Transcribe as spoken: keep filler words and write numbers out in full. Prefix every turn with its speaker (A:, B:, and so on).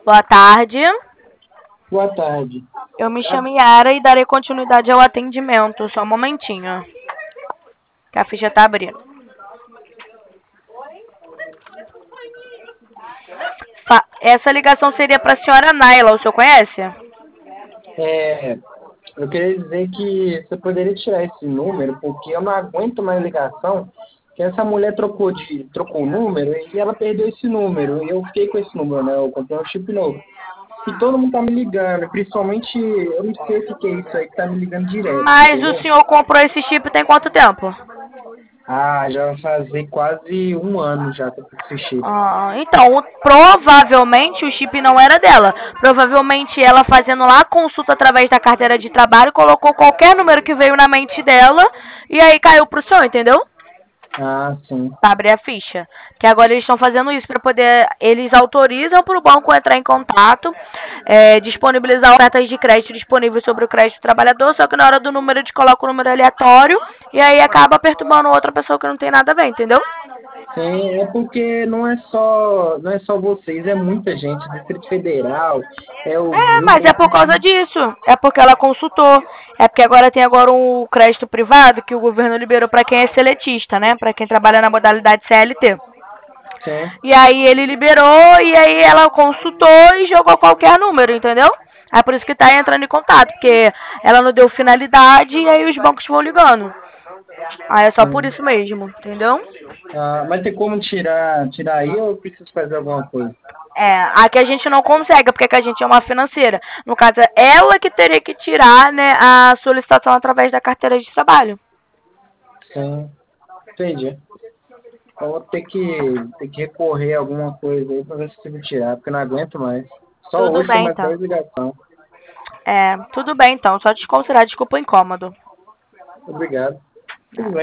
A: Boa tarde.
B: Boa tarde.
A: Eu me chamo Yara e darei continuidade ao atendimento. Só um momentinho. Que a ficha tá abrindo. Fa- Essa ligação seria para a senhora Naila. O senhor conhece?
B: É, eu queria dizer que você poderia tirar esse número, porque eu não aguento mais ligação, que essa mulher trocou de trocou o número e ela perdeu esse número. E eu fiquei com esse número, né? Eu comprei um chip novo. E todo mundo tá me ligando, principalmente, eu não sei o que, que é isso aí que tá me ligando direto,
A: Mas o
B: entendeu?
A: senhor comprou esse chip tem quanto tempo?
B: Ah, já vai fazer quase um ano já que eu tô com esse chip.
A: Ah, então, o- provavelmente o chip não era dela. Provavelmente ela fazendo lá a consulta através da carteira de trabalho, colocou qualquer número que veio na mente dela e aí caiu pro senhor, entendeu?
B: Ah, sim.
A: Pra abrir a ficha. Que agora eles estão fazendo isso para poder. Eles autorizam para o banco entrar em contato, é, disponibilizar ofertas de crédito disponíveis sobre o crédito do trabalhador, só que na hora do número eles colocam o número aleatório e aí acaba perturbando outra pessoa que não tem nada a ver, entendeu?
B: Sim, é porque não é só, não é só vocês, é muita gente, Distrito Federal, é o
A: É,
B: grupo,
A: mas é por causa disso. É porque ela consultou. É porque agora tem agora um crédito privado que o governo liberou para quem é seletista, né? Para quem trabalha na modalidade C L T.
B: sim.
A: E aí ele liberou e aí ela consultou e jogou qualquer número, entendeu? É por isso que tá entrando em contato, porque ela não deu finalidade e aí os bancos vão ligando. Aí é só por
B: Sim.
A: isso mesmo, entendeu?
B: Ah, mas tem como tirar, tirar aí ou eu preciso fazer alguma coisa?
A: É, aqui a gente não consegue, porque aqui a gente é uma financeira. No caso, é ela que teria que tirar, né, a solicitação através da carteira de trabalho.
B: Sim, entendi. Então vou ter que, ter que recorrer a alguma coisa aí pra ver se consigo tirar, porque eu não aguento mais. Só
A: Tudo
B: hoje foi
A: bem,
B: mais
A: então.
B: dez ligação.
A: É, tudo bem, então. Só desconsiderar desculpa o incômodo.
B: Obrigado. Tudo bem.